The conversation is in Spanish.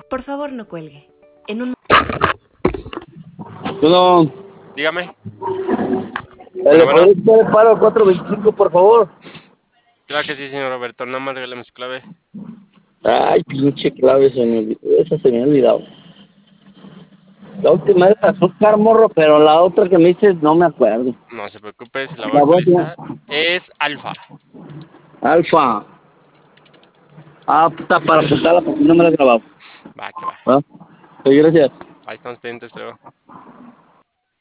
Por favor, no cuelgue. En un... No, Dígame. ¿le Bueno. podés dar el paro al 425, por favor? Claro que sí, señor Roberto. Nada más regálame su clave. Ay, pinche clave, esa se me ha olvidado. La última es azúcar, morro, pero la otra que me dices no me acuerdo. No se preocupe, se la voy a La voy a... actualizar. Es alfa. Alfa. Ah, puta, para apuntarla porque no me la he grabado. Va, que va. ¿Ah? Sí, gracias. Ahí estamos pendientes, luego.